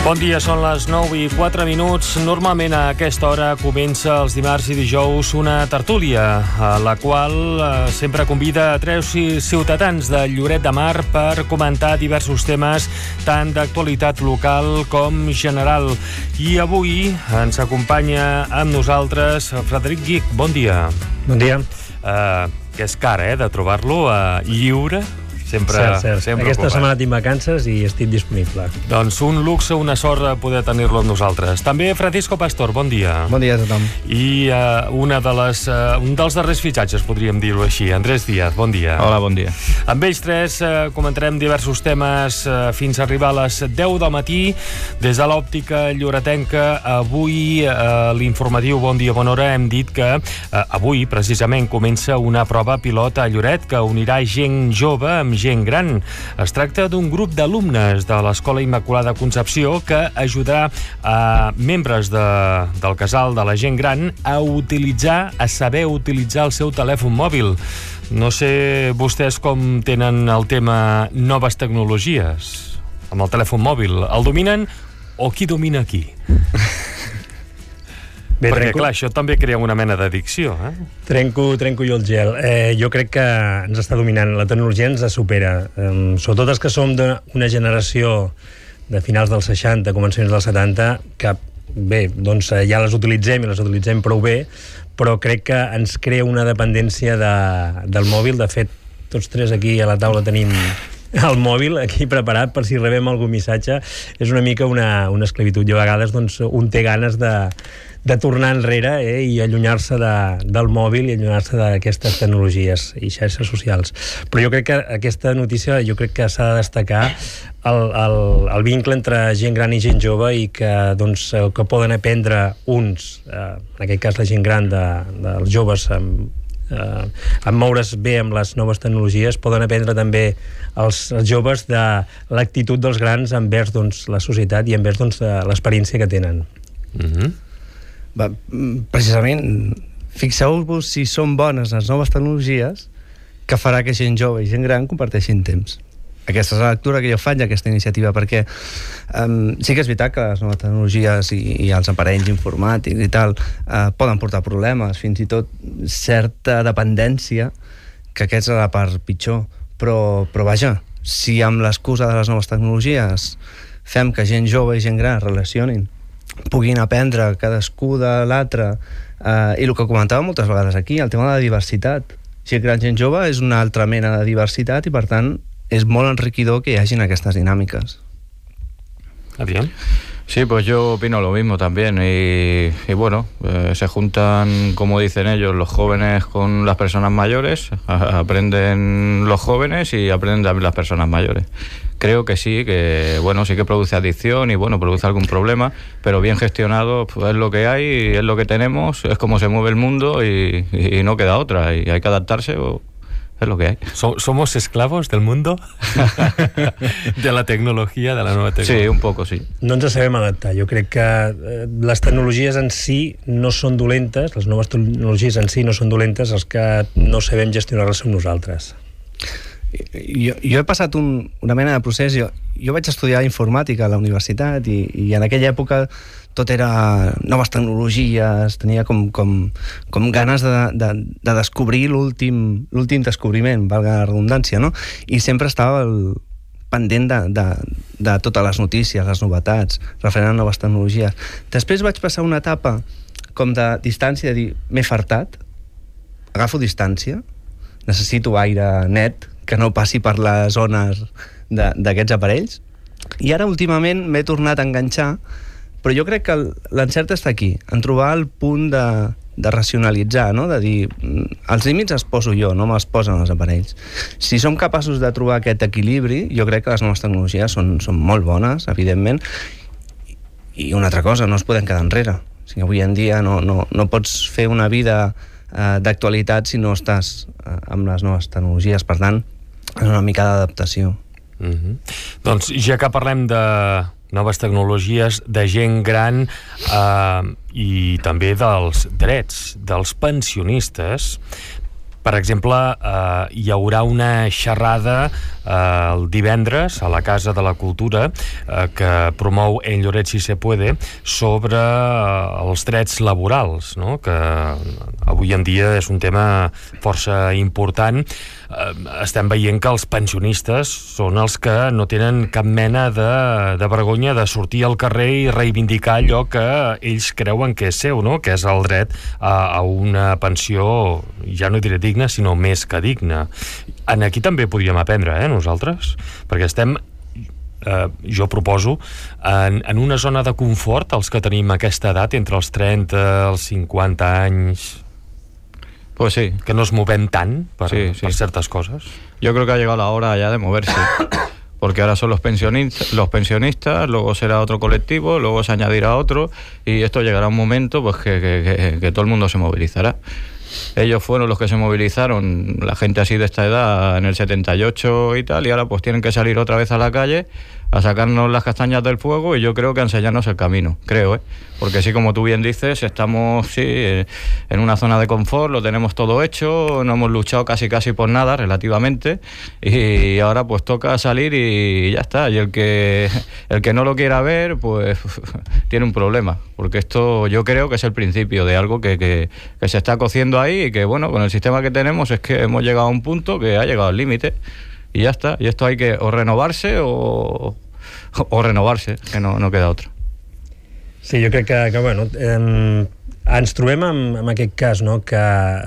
Bon dia, són les 9:04. Normalment a aquesta hora comença els dimarts i dijous una tertúlia, a la qual sempre convida a 3 ciutadans de Lloret de Mar per comentar diversos temes, tant d'actualitat local com general. I avui ens acompanya amb nosaltres Frederic Guich. Bon dia. Bon dia. Que és car, de trobar-lo lliure. Sempre Aquesta setmana tinc vacances i estic disponible. Doncs un luxe, una sort poder tenir-lo amb nosaltres. També Francisco Pastor, bon dia. Bon dia a tothom. I un dels darrers fitxatges, podríem dir-ho així, Andrés Díaz, bon dia. Hola, bon dia. Amb ells tres comentarem diversos temes fins a arribar a les 10 del matí. Des de l'òptica lloretenca, avui l'informatiu Bon dia, bona hora, hem dit que avui precisament comença una prova pilot a Lloret que unirà gent jove amb gent gran. Es tracta d'un grup d'alumnes de l'Escola Immaculada Concepció que ajudarà a membres del casal de la gent gran a saber utilitzar el seu telèfon mòbil. No sé vostès com tenen el tema noves tecnologies amb el telèfon mòbil. El dominen o qui domina qui? Bé, perquè, clar, això també crea una mena d'addicció, Trenco jo el gel. Jo crec que ens està dominant. La tecnologia ens supera. Sobretot els que som d'una generació de finals dels 60, començaments dels 70, que, bé, doncs ja les utilitzem i les utilitzem prou bé, però crec que ens crea una dependència del mòbil. De fet, tots tres aquí a la taula tenim el mòbil aquí preparat per si rebem algun missatge. És una mica una esclavitud. I a vegades doncs, un té ganes de tornar enrere i allunyar-se del mòbil i allunyar-se d'aquestes tecnologies i xarxes socials. Però jo crec que aquesta notícia s'ha de destacar el vincle entre gent gran i gent jove i que poden aprendre uns, en aquest cas la gent gran dels joves en moure's bé amb les noves tecnologies, poden aprendre també els joves de l'actitud dels grans envers la societat i envers l'experiència que tenen. Precisament, fixeu-vos si són bones les noves tecnologies, que farà que gent jove i gent gran comparteixin temps. Aquesta és la lectura que jo faig d'aquesta iniciativa, perquè sí que és veritat que les noves tecnologies i els aparells informàtics i tal poden portar problemes, fins i tot certa dependència, que aquesta és la part pitjor. Però vaja, si amb l'excusa de les noves tecnologies fem que gent jove i gent gran es relacionin, puguin aprendre cadascú de l'altre, i el que comentàvem moltes vegades aquí, el tema de la diversitat. Gent gran, gent jove és una altra mena de diversitat i per tant és molt enriquidor que hi hagin aquestes dinàmiques. Adrián. Sí, pues yo opino lo mismo también y bueno, se juntan, como dicen ellos, los jóvenes con las personas mayores, aprenden los jóvenes y aprenden también las personas mayores. Creo que sí, sí que produce adicción y produce algún problema, pero bien gestionado pues es lo que hay, es lo que tenemos, es como se mueve el mundo y no queda otra y hay que adaptarse es lo que hay. ¿Somos esclavos del mundo? De la tecnologia, de la nova tecnologia? Sí, un poco, sí. No ens sabem adaptar. Jo crec que les tecnologies en si no són dolentes, les noves tecnologies en si no són dolentes, els que no sabem gestionar-les som nosaltres. Jo he passat una mena de procés. Jo vaig estudiar informàtica a la universitat i en aquella època tot era noves tecnologies, tenia com ganes de descobrir l'últim descobriment, valga la redundància, no? I sempre estava pendent de totes les notícies, les novetats, referent a noves tecnologies. Després vaig passar una etapa com de distància, de dir, m'he fartat, agafo distància, necessito aire net, que no passi per les zones d'aquests aparells, i ara últimament m'he tornat a enganxar, però jo crec que l'encert està aquí, en trobar el punt de racionalitzar, no? De dir, els límits els poso jo, no me'ls posen els aparells. Si som capaços de trobar aquest equilibri, jo crec que les noves tecnologies són molt bones, evidentment, i una altra cosa, no es poden quedar enrere. O sigui, avui en dia no pots fer una vida d'actualitat si no estàs amb les noves tecnologies, per tant, és una mica d'adaptació. Doncs ja que parlem de noves tecnologies, de gent gran i també dels drets dels pensionistes, Per exemple, hi haurà una xerrada el divendres a la Casa de la Cultura que promou En Lloret si se puede sobre els drets laborals, no? Que avui en dia és un tema força important. Estem veient que els pensionistes són els que no tenen cap mena de vergonya de sortir al carrer i reivindicar allò que ells creuen que és seu, no? Que és el dret a una pensió, ja no diré digna, sinó més que digna. Aquí també podríem aprendre, nosaltres, perquè estem, jo proposo, en una zona de confort, els que tenim aquesta edat, entre els 30 i els 50 anys, pues sí, que no es movem tant per ciertas cosas. Yo creo que ha llegado la hora ya de moverse. Porque ahora son los pensionistas, luego será otro colectivo, luego se añadirá otro, y esto llegará un momento pues que todo el mundo se movilizará. Ellos fueron los que se movilizaron, la gente así de esta edad, en el 78 y tal, y ahora pues tienen que salir otra vez a la calle a sacarnos las castañas del fuego, y yo creo que a enseñarnos el camino, creo, porque sí, como tú bien dices, estamos en una zona de confort, lo tenemos todo hecho, no hemos luchado casi por nada relativamente, y ahora pues toca salir y ya está, y el que no lo quiera ver pues tiene un problema, porque esto yo creo que es el principio de algo que se está cociendo ahí, y que bueno, con el sistema que tenemos es que hemos llegado a un punto que ha llegado al límite. Y ya está, y esto hay que o renovarse o renovarse, que no queda otra. Sí, jo crec que bueno, ens trobem en aquest cas, no? Que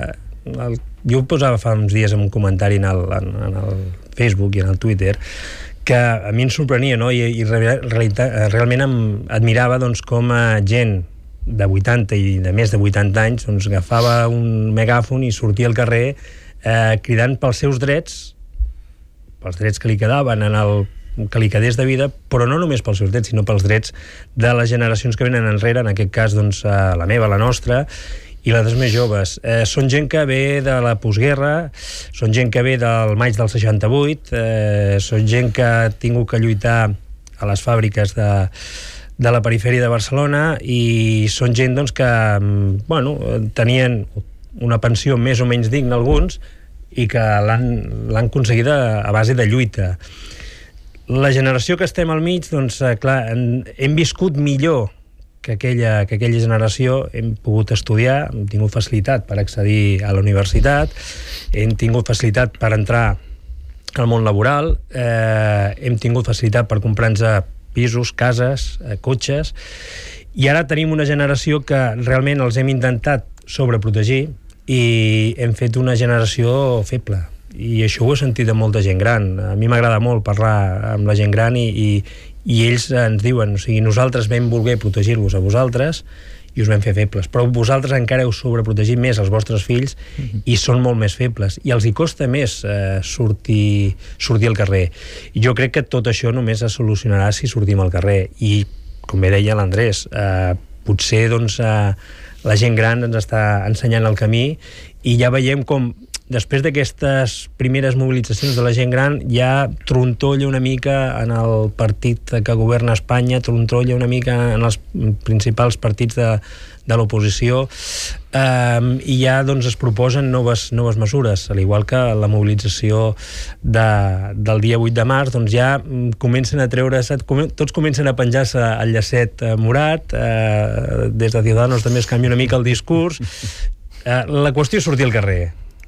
jo ho posava fa uns dies en un comentari en el Facebook i en el Twitter, que a mi em sorprenia, no? I realment em admirava doncs, com gent de 80 i de més de 80 anys doncs, agafava un megàfon i sortia al carrer cridant pels seus drets, pels drets que li quedaven, que li quedés de vida, però no només pels seus drets, sinó pels drets de les generacions que venen enrere, en aquest cas doncs, la meva, la nostra, i les més joves. Són gent que ve de la postguerra, són gent que ve del maig del 68, són gent que ha tingut que lluitar a les fàbriques de la perifèria de Barcelona, i són gent doncs, que bueno, tenien una pensió més o menys digna alguns, i que l'han aconseguida a base de lluita. La generació que estem al mig, doncs, clar, hem viscut millor que aquella generació, hem pogut estudiar, hem tingut facilitat per accedir a la universitat, hem tingut facilitat per entrar al món laboral, hem tingut facilitat per comprar-nos pisos, cases, cotxes, i ara tenim una generació que realment els hem intentat sobreprotegir, i hem fet una generació feble, i això ho he sentit de molta gent gran. A mi m'agrada molt parlar amb la gent gran, i ells ens diuen, o sigui, nosaltres vam voler protegir-vos a vosaltres i us vam fer febles, però vosaltres encara heu sobreprotegit més els vostres fills i són molt més febles, i els hi costa més sortir al carrer. I jo crec que tot això només es solucionarà si sortim al carrer, i com bé deia l'Andrés, potser doncs la gent gran ens està ensenyant el camí, i ja veiem com després d'aquestes primeres mobilitzacions de la gent gran ja trontolla una mica en el partit que governa Espanya, trontolla una mica en els principals partits de l'oposició, i ja doncs, es proposen noves mesures, al igual que la mobilització del dia 8 de març, doncs ja comencen a treure's, tots comencen a penjar-se el llacet morat, des de Ciudadanos també es canvia una mica el discurs. La qüestió és sortir al carrer.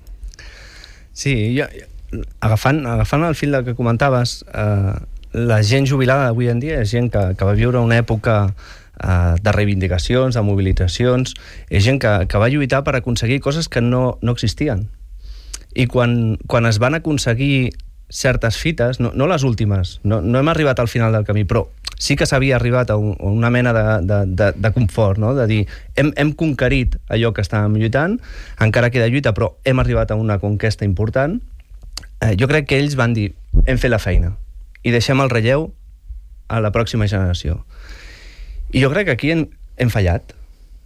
Sí, agafant el fil del que comentaves, la gent jubilada d'avui en dia és gent que va viure una època de reivindicacions, de mobilitzacions, és gent que va lluitar per aconseguir coses que no existien. I quan es van aconseguir certes fites, no les últimes, no hem arribat al final del camí, però sí que s'havia arribat a una mena de confort, no? De dir, hem conquerit allò que estàvem lluitant, encara queda lluita, però hem arribat a una conquesta important. Jo crec que ells van dir, hem fet la feina, i deixem el relleu a la pròxima generació. I jo crec que aquí hem fallat,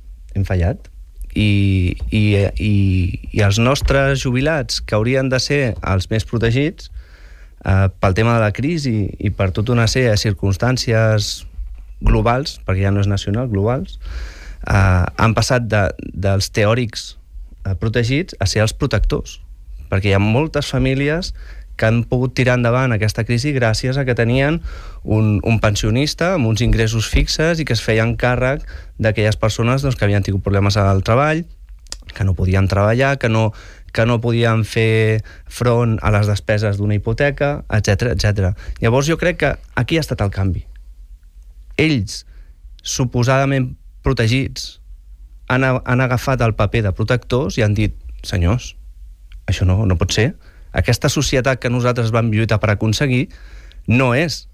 i els nostres jubilats, que haurien de ser els més protegits, pel tema de la crisi i per tota una sèrie de circumstàncies globals, perquè ja no és nacional, globals, han passat dels teòrics protegits a ser els protectors. perquè hi ha moltes famílies que han pogut tirar endavant aquesta crisi gràcies a que tenien un pensionista amb uns ingressos fixes i que es feien càrrec d'aquelles persones doncs, que havien tingut problemes al treball, que no podien treballar, que no podien fer front a les despeses d'una hipoteca, etc etc. Llavors jo crec que aquí ha estat el canvi. Ells, suposadament protegits, han agafat el paper de protectors i han dit, senyors, això no pot ser. Aquesta societat que nosaltres vam lluitar per aconseguir no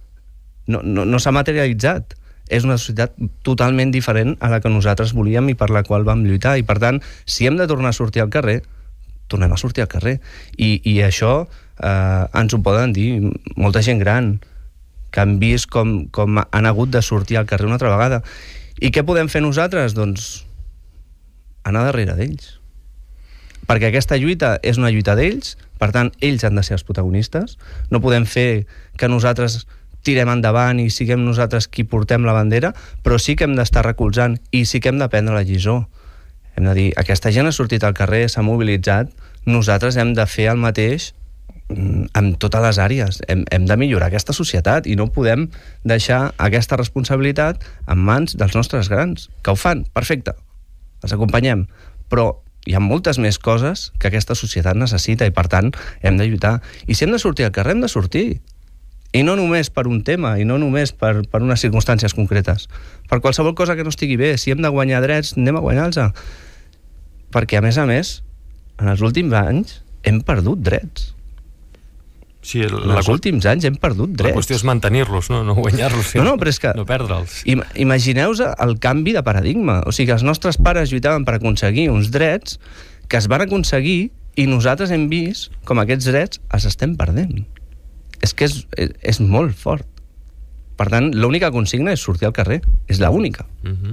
s'ha materialitzat. És una societat totalment diferent a la que nosaltres volíem i per la qual vam lluitar. I per tant, si hem de tornar a sortir al carrer, tornem a sortir al carrer. I això ens ho poden dir molta gent gran, que han vist com han hagut de sortir al carrer una altra vegada. I què podem fer nosaltres? Doncs anar darrere d'ells. Perquè aquesta lluita és una lluita d'ells, per tant, ells han de ser els protagonistes. No podem fer que nosaltres tirem endavant i siguem nosaltres qui portem la bandera, però sí que hem d'estar recolzant i sí que hem de prendre la lliçó. Hem de dir, aquesta gent ha sortit al carrer, s'ha mobilitzat, nosaltres hem de fer el mateix en totes les àrees. Hem de millorar aquesta societat i no podem deixar aquesta responsabilitat en mans dels nostres grans, que ho fan, perfecte, els acompanyem, però hi ha moltes més coses que aquesta societat necessita i, per tant, hem de lluitar. I si hem de sortir al carrer, hem de sortir. I no només per un tema, i no només per unes circumstàncies concretes. Per qualsevol cosa que no estigui bé. Si hem de guanyar drets, anem a guanyar-los. Perquè, a més, en els últims anys hem perdut drets. Sí, en els últims anys hem perdut drets. La qüestió és mantenir-los, no guanyar-los. No, però és que... No perdre'ls. Imagineu-vos el canvi de paradigma. O sigui, que els nostres pares lluitaven per aconseguir uns drets que es van aconseguir i nosaltres hem vist com aquests drets els estem perdent. És que és molt fort. Per tant, l'única consigna és sortir al carrer. És l'única.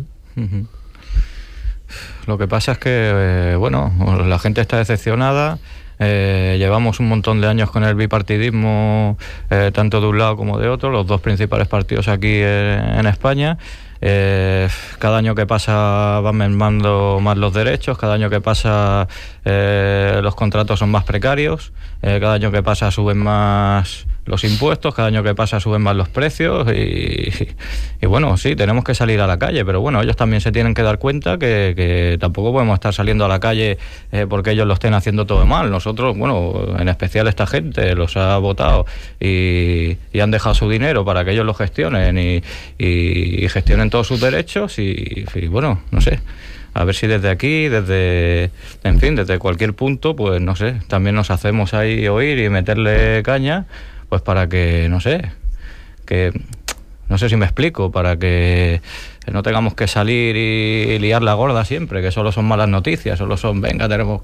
Lo que pasa es que, la gente está decepcionada. Llevamos un montón de años con el bipartidismo, tanto de un lado como de otro, los dos principales partidos aquí en España. Cada año que pasa van mermando más los derechos, cada año que pasa los contratos son más precarios, cada año que pasa suben más los impuestos, cada año que pasa suben más los precios y bueno, sí, tenemos que salir a la calle, pero bueno, ellos también se tienen que dar cuenta que tampoco podemos estar saliendo a la calle porque ellos lo estén haciendo todo mal. Nosotros, en especial esta gente los ha votado y han dejado su dinero para que ellos lo gestionen y gestionen todos sus derechos y bueno, no sé, a ver si desde aquí, desde cualquier punto, pues no sé, también nos hacemos ahí oír y meterle caña, pues para que, no sé si me explico, para que no tengamos que salir y liar la gorda siempre, que solo son malas noticias, tenemos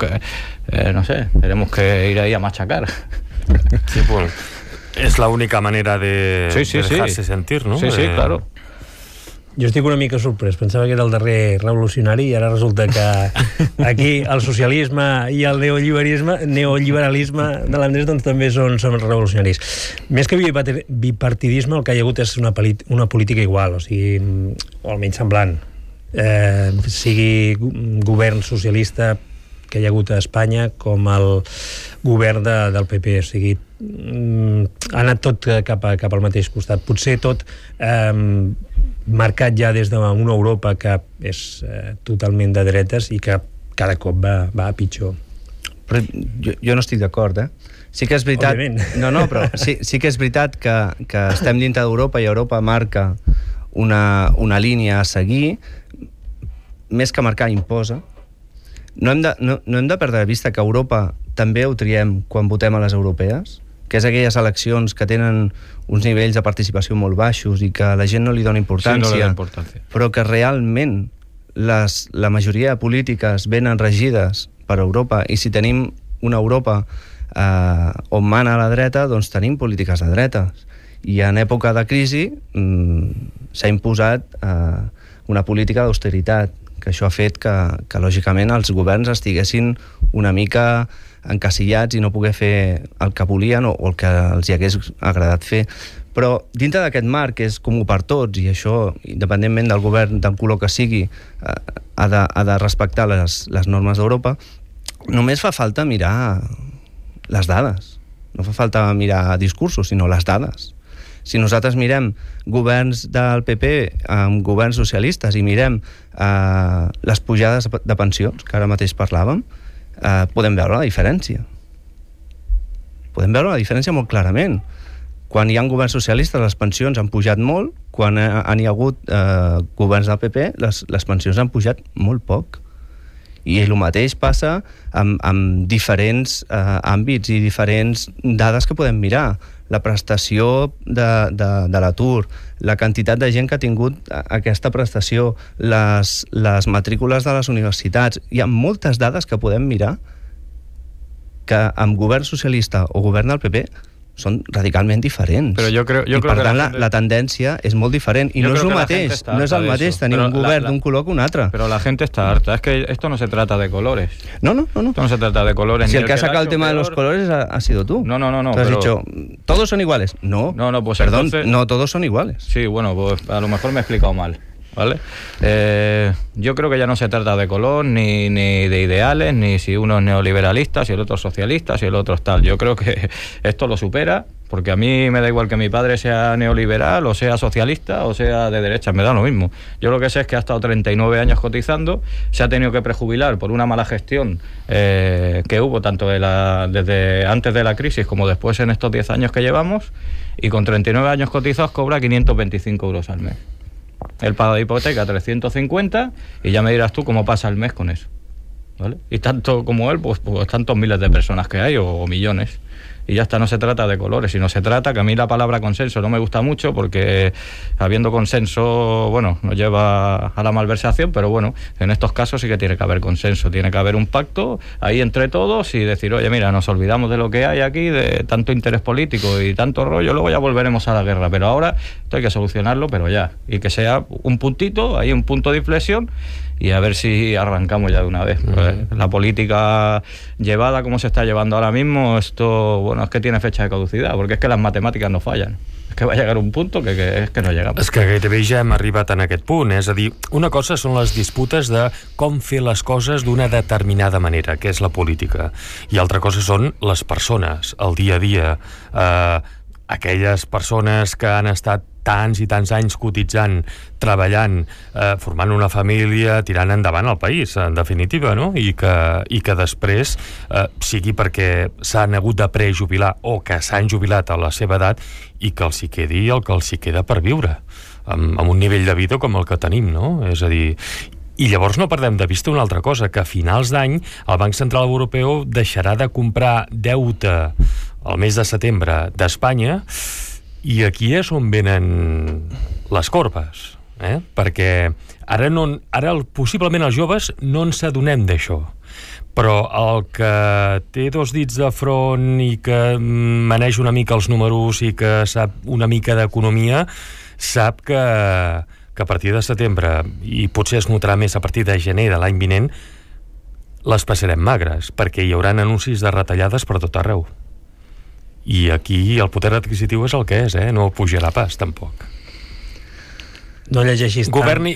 que ir ahí a machacar. Sí, pues es la única manera de dejarse sentir, ¿no? Sí, claro. Jo estic una mica sorprès, pensava que era el darrer revolucionari i ara resulta que aquí el socialisme i el neoliberalisme de l'Andrés doncs també són revolucionaris. Més que bipartidisme, el que hi ha hagut és una política igual, o almenys semblant. Sigui govern socialista que hi ha hagut a Espanya com el govern del PP, o sigui, ha anat tot cap al mateix costat. Potser tot marcat ja des d'una Europa que és totalment de dretes i que cada cop va a pitjor. Però jo no estic d'acord, Sí que és veritat... Òbviament. No, però sí que és veritat que estem dintre d'Europa i Europa marca una línia a seguir, més que marcar imposa. No hem de perdre de vista que Europa també ho triem quan votem a les europees, que és aquelles eleccions que tenen uns nivells de participació molt baixos i que la gent no li dona importància, però que realment la majoria de polítiques venen regides per Europa, i si tenim una Europa on mana la dreta, doncs tenim polítiques de dretes. I en època de crisi s'ha imposat una política d'austeritat, que això ha fet que lògicament els governs estiguessin una mica encasillats i no poder fer el que volien o el que els hi hagués agradat fer. Però dintre d'aquest marc, que és comú per tots, i això, independentment del govern, del color que sigui, ha de respectar les normes d'Europa, només fa falta mirar les dades. No fa falta mirar discursos, sinó les dades. Si nosaltres mirem governs del PP amb governs socialistes i mirem les pujades de pensions, que ara mateix parlàvem, podem veure la diferència. Podem veure la diferència molt clarament. Quan hi ha governs socialistes, les pensions han pujat molt. Quan hi ha hagut governs del PP, les pensions han pujat molt poc. I el mateix passa amb diferents àmbits i diferents dades que podem mirar. La prestació de l'atur, la quantitat de gent que ha tingut aquesta prestació, les matrícules de les universitats. Hi ha moltes dades que podem mirar que amb govern socialista o govern del PP són radicalment diferents. Però jo crec per tant, la tendència és molt diferent. I no és el mateix, tenir un govern d'un color que un altre. Pero la gente está harta. Es que esto no se trata de colores. No. Esto no se trata de colores. Si el que ha sacado el tema de los colores ha sido tú. No. Tú has dicho, ¿todos son iguales? No, pues perdón, entonces... no todos son iguales. Sí, bueno, pues a lo mejor me he explicado mal, ¿vale? Yo creo que ya no se trata de color, ni de ideales, ni si uno es neoliberalista, si el otro es socialista, si el otro es tal. Yo creo que esto lo supera, porque a mí me da igual que mi padre sea neoliberal, o sea socialista, o sea de derecha, me da lo mismo. Yo lo que sé es que ha estado 39 años cotizando, se ha tenido que prejubilar por una mala gestión que hubo tanto desde antes de la crisis como después en estos 10 años que llevamos, y con 39 años cotizados cobra 525 euros al mes. Él paga de hipoteca 350 y ya me dirás tú cómo pasa el mes con eso, ¿vale? Y tanto como él, pues tantos miles de personas que hay, o millones. Y ya está, no se trata de colores, sino se trata, que a mí la palabra consenso no me gusta mucho, porque habiendo consenso, bueno, nos lleva a la malversación, pero bueno, en estos casos sí que tiene que haber consenso, tiene que haber un pacto ahí entre todos y decir, oye, mira, nos olvidamos de lo que hay aquí, de tanto interés político y tanto rollo, luego ya volveremos a la guerra, pero ahora esto hay que solucionarlo, pero ya, y que sea un puntito, ahí un punto de inflexión, y a ver si arrancamos ya de una vez. La política llevada como se está llevando ahora mismo, esto, bueno, es que tiene fecha de caducidad, porque es que las matemáticas no fallan. És que va llegar un punt que és que no llegamos. És que gairebé ja hem arribat en aquest punt, és a dir, una cosa són les disputes de com fer les coses d'una determinada manera, que és la política, i altra cosa són les persones, el dia a dia, aquelles persones que han estat tants i tants anys cotitzant, treballant, formant una família, tirant endavant el país, en definitiva, no? I que després, sigui perquè s'han hagut de prejubilar o que s'han jubilat a la seva edat, i que els hi quedi el que els hi queda per viure, amb un nivell de vida com el que tenim, no? És a dir, i llavors no perdem de vista una altra cosa, que a finals d'any el Banc Central Europeu deixarà de comprar deute al mes de setembre d'Espanya, i aquí és on venen les corbes, perquè ara possiblement els joves no ens adonem d'això, però el que té dos dits de front i que maneja una mica els números i que sap una mica d'economia, sap que a partir de setembre, i potser es notarà més a partir de gener de l'any vinent, les passarem magres, perquè hi haurà anuncis de retallades per tot arreu. I aquí el poder adquisitiu és el que és, no pujarà pas, tampoc. No llegeixis tant. Governi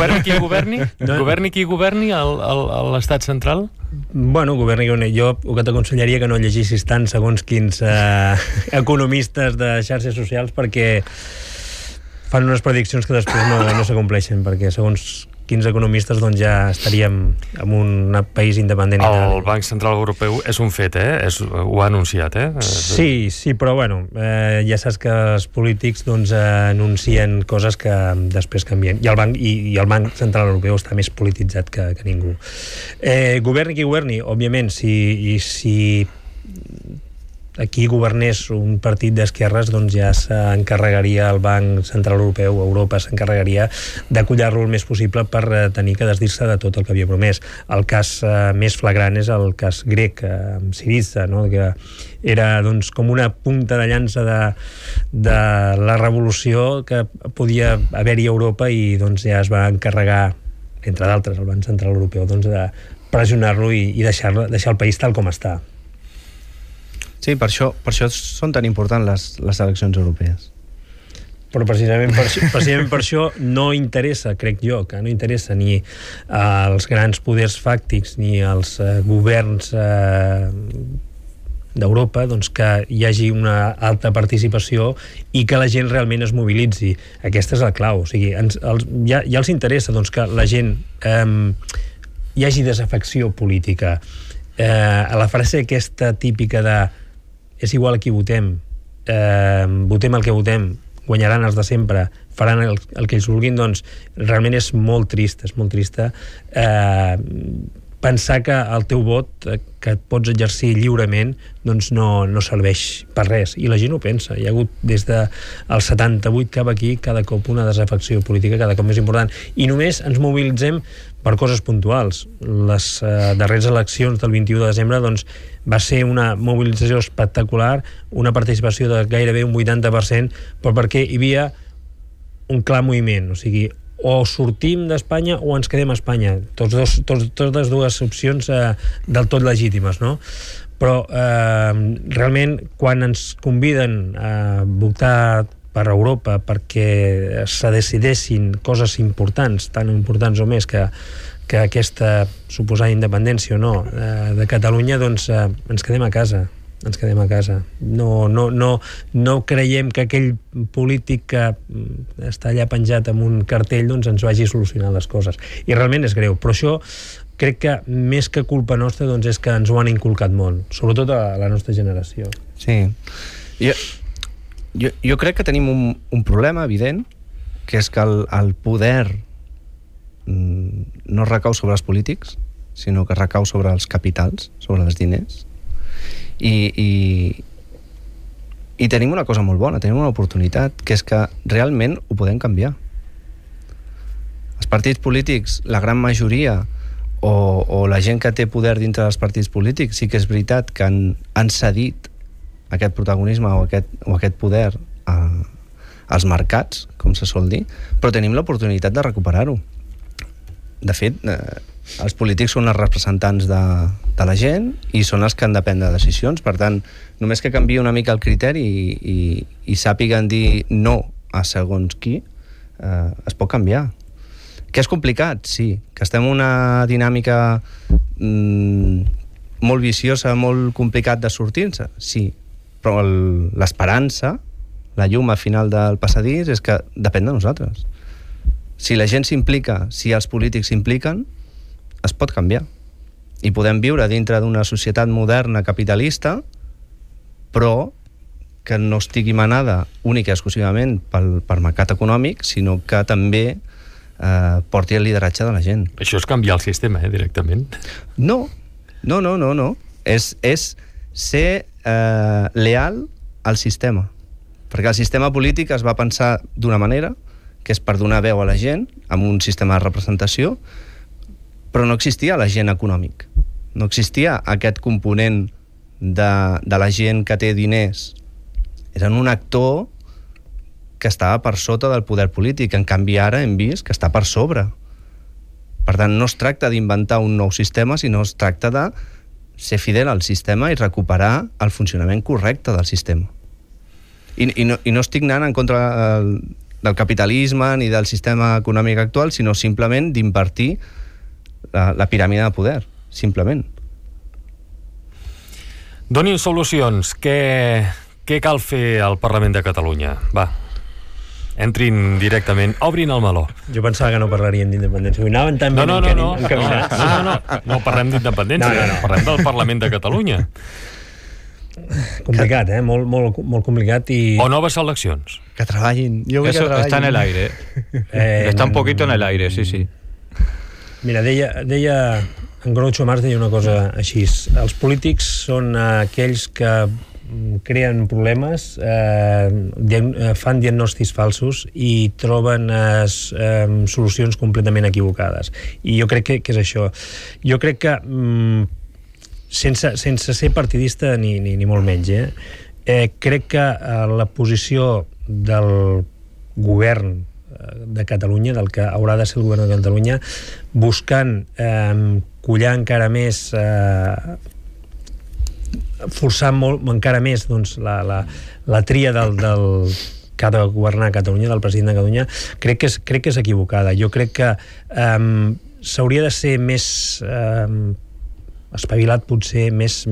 qui governi a l'estat central? Bueno, governi jo el que t'aconsellaria que no llegeixis tant segons quins economistes de xarxes socials, perquè fan unes prediccions que després no s'acompleixen, perquè segons quins economistes doncs ja estaríem en un país independent. El Banc Central Europeu és un fet, ho ha anunciat, Sí, però bueno, ja saps que els polítics doncs anuncien coses que després canvien, i el Banc Central Europeu està més polititzat que ningú. Governi qui governi, òbviament, si aquí governés un partit d'esquerres, doncs ja s'encarregaria el Banc Central Europeu, Europa s'encarregaria d'acollar-lo el més possible per tenir que desdir-se de tot el que havia promès. El cas més flagrant és el cas grec, amb Syriza, no? Que era doncs com una punta de llança de la revolució que podia haver-hi a Europa, i doncs ja es va encarregar, entre d'altres, el Banc Central Europeu, doncs de pressionar-lo i deixar el país tal com està. Sí, per això són tan importants les eleccions europees. Però precisament per això no interessa, crec jo, que no interessa ni als grans poders fàctics ni als governs d'Europa, doncs, que hi hagi una alta participació i que la gent realment es mobilitzi. Aquesta és la clau. O sigui, ja els interessa, doncs, que la gent hi hagi desafecció política. A la frase aquesta típica de és igual a qui votem, votem el que votem, guanyaran els de sempre, faran el que ells vulguin, doncs realment és molt trista pensar que el teu vot, que et pots exercir lliurement, doncs no serveix per res, i la gent ho pensa. Hi ha hagut des del 78 cap aquí cada cop una desafecció política cada cop més important, i només ens mobilitzem per coses puntuals. Les darreres eleccions del 21 de desembre doncs va ser una mobilització espectacular, una participació de gairebé un 80%, però perquè hi havia un clar moviment, o sigui, o sortim d'Espanya o ens quedem a Espanya. Totes dues opcions del tot legítimes, no? Però realment quan ens conviden a votar per Europa perquè se decidessin coses importants, tan importants o més que aquesta suposada independència o no de Catalunya, doncs ens quedem a casa. No creiem que aquell polític que està allà penjat amb un cartell doncs ens vagi solucionant les coses, i realment és greu, però això crec que més que culpa nostra doncs és que ens ho han inculcat molt, sobretot a la nostra generació. Sí, jo crec que tenim un problema evident, que és que el poder no recau sobre els polítics, sinó que recau sobre els capitals, sobre els diners. I tenim una cosa molt bona, tenim una oportunitat, que és que realment ho podem canviar. Els partits polítics, la gran majoria, o la gent que té poder dintre dels partits polítics, sí que és veritat que han cedit aquest protagonisme o aquest poder als mercats, com se sol dir, però tenim l'oportunitat de recuperar-ho. De fet, els polítics són els representants de la gent i són els que han de prendre decisions. Per tant, només que canviï una mica el criteri i sàpiguen dir no a segons qui, es pot canviar. Que és complicat? Sí. Que estem en una dinàmica molt viciosa, molt complicat de sortir-se? Sí. Però l'esperança, la llum al final del passadís, és que depèn de nosaltres. Si la gent s'implica, si els polítics s'impliquen, es pot canviar. I podem viure dintre d'una societat moderna capitalista, però que no estigui manada única i exclusivament pel mercat econòmic, sinó que també porti el lideratge de la gent. Això és canviar el sistema, directament? No. És ser leal al sistema. Perquè el sistema polític es va pensar d'una manera, que és per donar veu a la gent, amb un sistema de representació, però no existia l'agent econòmic. No existia aquest component de la gent que té diners. Eren un actor que estava per sota del poder polític. En canvi, ara hem vist que està per sobre. Per tant, no es tracta d'inventar un nou sistema, sinó es tracta de ser fidel al sistema i recuperar el funcionament correcte del sistema. I no estic anant en contra del capitalisme ni del sistema econòmic actual, sinó simplement d'invertir la piràmide de poder, simplement. Donin solucions. Què cal fer al Parlament de Catalunya? Va, entrin directament, obrin el meló. Jo pensava que no parlarien d'independència. Anaven tan ben encaminats. No parlem d'independència, parlem del Parlament de Catalunya. Complicat, molt, molt, molt complicat. O noves eleccions. Que treballin. Eso está en el aire. Está un poquito en el aire, sí. Mira, deia en Groucho Marx deia una cosa així: els polítics són aquells que creen problemes, fan diagnòstics falsos i troben solucions completament equivocades. I jo crec que és això. Jo crec que sense ser partidista ni molt menys, crec que la posició del govern de Catalunya, del que haurà de ser el govern de Catalunya, buscant collar encara més, forçar molt encara més doncs, la tria del que ha de governar Catalunya, del president de Catalunya, crec que és equivocada. Jo crec que s'hauria de ser més espavilat potser, més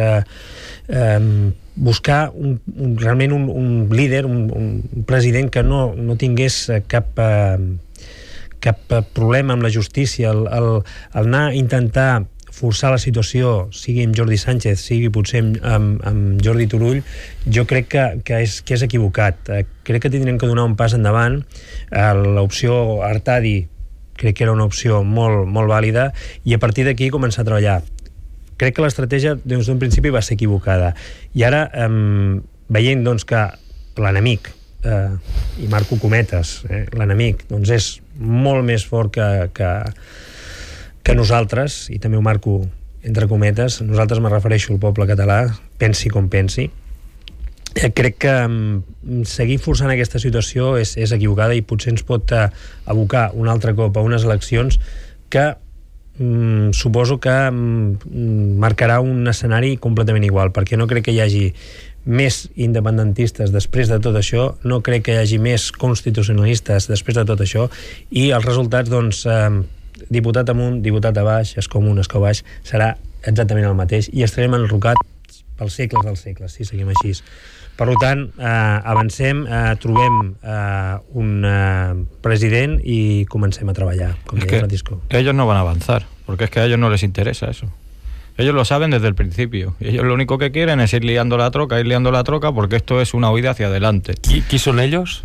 buscar realment un líder, un president que no tingués cap problema amb la justícia, el anar a intentar forçar la situació, sigui amb Jordi Sánchez, sigui potser amb Jordi Turull, jo crec que és equivocat. Crec que tindrem que donar un pas endavant. L'opció Artadi crec que era una opció molt, molt vàlida, i a partir d'aquí començar a treballar. Crec que l'estratègia des d'un principi va ser equivocada, i ara veient doncs, que l'enemic, i marco cometes, l'enemic doncs és molt més fort que nosaltres, i també ho marco entre cometes, nosaltres me refereixo al poble català, pensi com pensi, crec que seguir forçant aquesta situació és equivocada, i potser ens pot abocar un altre cop a unes eleccions que suposo que marcarà un escenari completament igual, perquè no crec que hi hagi més independentistes després de tot això, no crec que hi hagi més constitucionalistes després de tot això, i els resultats, doncs, diputat amunt, diputat a baix, escó amunt, escó baix, serà exactament el mateix, i estarem enrocats pels segles dels segles, si seguim així. Per tant, avancem, trobem un president i comencem a treballar, com deia Francisco. Ellos no van a avanzar, porque es que a ellos no les interesa eso. Ellos lo saben desde el principio. Ellos lo único que quieren es ir liando la troca, porque esto es una huida hacia adelante. ¿Qui son ellos?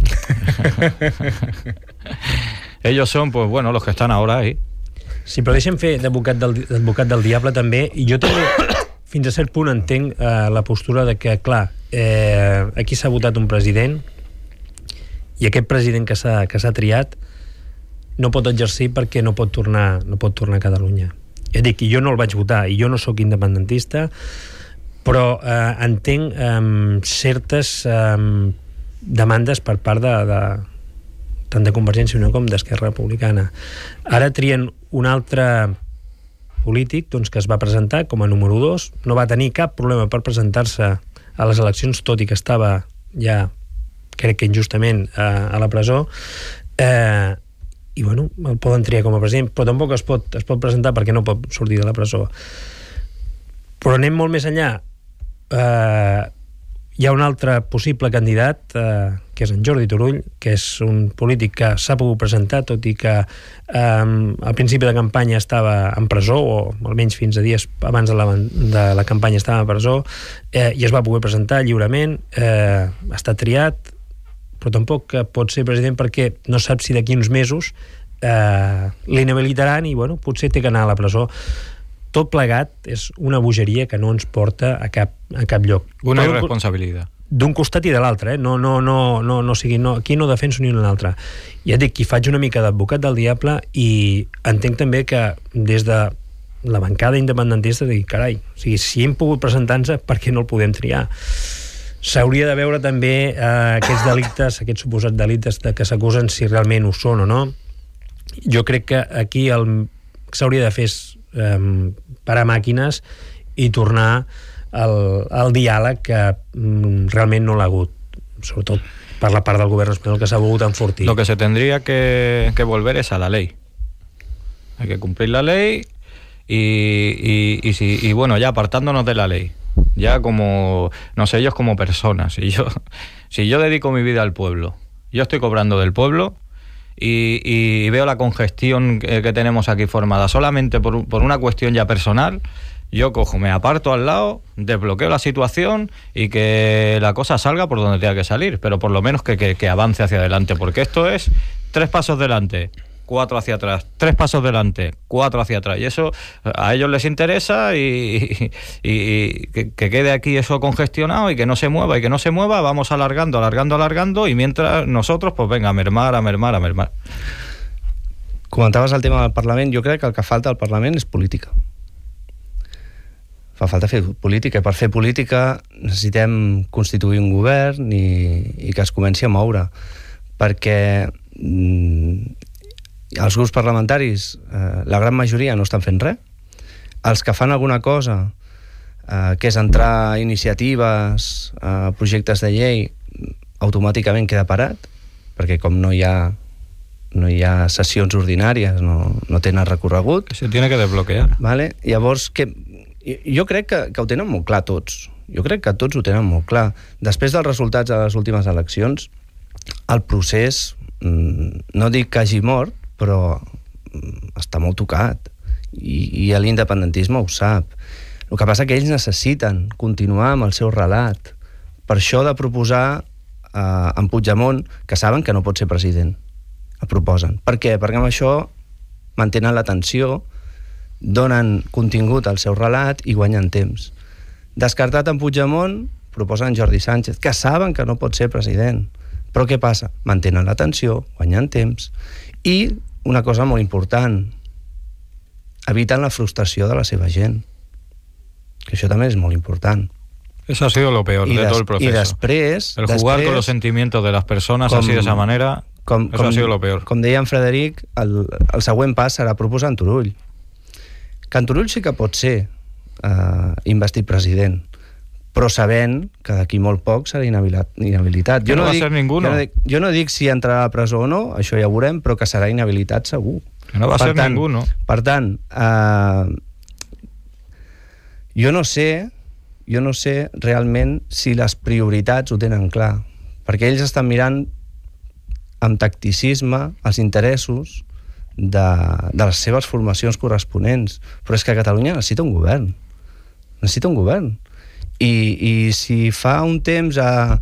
Ellos son, pues bueno, los que están ahora ahí. Sí, però deixem fer d'advocat del diable també, i jo també fins a cert punt entenc la postura de que, clar, aquí s'ha votat un president, i aquest president que s'ha triat no pot exercir perquè no pot tornar a Catalunya. Ja dic, jo no el vaig votar, i jo no sóc independentista, però entenc certes demandes per part tant de Convergència i Unió com d'Esquerra Republicana. Ara trien un altre polític, doncs, que es va presentar com a número 2, no va tenir cap problema per presentar-se a les eleccions, tot i que estava ja, crec que injustament, a la presó, i bueno, el poden triar com a president, però tampoc es pot presentar perquè no pot sortir de la presó. Però anem molt més enllà. Hi ha un altre possible candidat, que és en Jordi Turull, que és un polític que s'ha pogut presentar, tot i que al principi de campanya estava en presó, o almenys fins a dies abans de la campanya estava en presó, i es va poder presentar lliurement, ha estat triat, però tampoc pot ser president perquè no sap si d'aquí uns mesos l'inhabilitaran i bueno, potser té que anar a la presó. Tot plegat és una bogeria que no ens porta a cap lloc. Una irresponsabilitat. D'un costat i de l'altre, aquí no defenso ni un ni l'altre. Ja dic, hi faig una mica d'advocat del diable, i entenc també que des de la bancada independentista dic, carai, o sigui, si hem pogut presentar-nos, per què no el podem triar? S'hauria de veure també aquests delictes, aquests suposats delictes que s'acusen, si realment ho són o no. Jo crec que aquí el que s'hauria de fer és parar màquines i tornar al diàleg que realment no l'ha hagut, sobretot per la part del govern espanyol, que s'ha volgut enfortir. Lo que se tendría que volver es a la ley. Hay que cumplir la ley y bueno, ya apartándonos de la ley, ya como, no sé, ellos como personas, si yo dedico mi vida al pueblo, yo estoy cobrando del pueblo, y veo la congestión que tenemos aquí formada solamente por una cuestión ya personal, yo cojo, me aparto al lado, desbloqueo la situación y que la cosa salga por donde tenga que salir, pero por lo menos que avance hacia adelante, porque esto es 3 pasos delante, 4 hacia atrás, 3 pasos delante, 4 hacia atrás, y eso a ellos les interesa, y que quede aquí eso congestionado y que no se mueva, vamos alargando, y mientras nosotros, pues venga, a mermar. Comentaves el tema del Parlament. Jo crec que el que falta al Parlament és política. Fa falta fer política, i per fer política necessitem constituir un govern i que es comenci a moure, perquè els grups parlamentaris, la gran majoria no estan fent res. Els que fan alguna cosa, que és entrar iniciatives, projectes de llei, automàticament queda parat, perquè com no hi ha sessions ordinàries, no tenen recorregut. Se tiene que desbloquear. Vale? Llavors, Jo crec que ho tenen molt clar tots. Jo crec que tots ho tenen molt clar. Després dels resultats de les últimes eleccions, el procés, no dic que hagi mort, però està molt tocat. I l'independentisme ho sap. El que passa que ells necessiten continuar amb el seu relat. Per això de proposar en Puigdemont, que saben que no pot ser president. El proposen. Per què? Perquè amb això mantenen l'atenció, donen contingut al seu relat i guanyen temps. Descartat en Puigdemont, proposen Jordi Sánchez, que saben que no pot ser president. Però què passa? Mantenen l'atenció, guanyen temps. I una cosa molt important, eviten la frustració de la seva gent. Que això també és molt important. Eso ha sido lo peor de todo el proceso. I després... El jugar con los sentimientos de las personas así de esa manera, eso ha sido lo peor. Com deia en Frederic, el següent pas serà proposar en Turull. Que en Turull sí que pot ser investit president, però sabent que d'aquí molt poc serà inhabilitat. No va ser ninguno. Jo no dic si entrarà a la presó o no, això ja ho veurem, però que serà inhabilitat segur. Que no va ser ninguno. Per tant, jo no sé realment si les prioritats ho tenen clar, perquè ells estan mirant amb tacticisme els interessos de les seves formacions corresponents, però és que Catalunya necessita un govern. Necessita un govern. I si fa un temps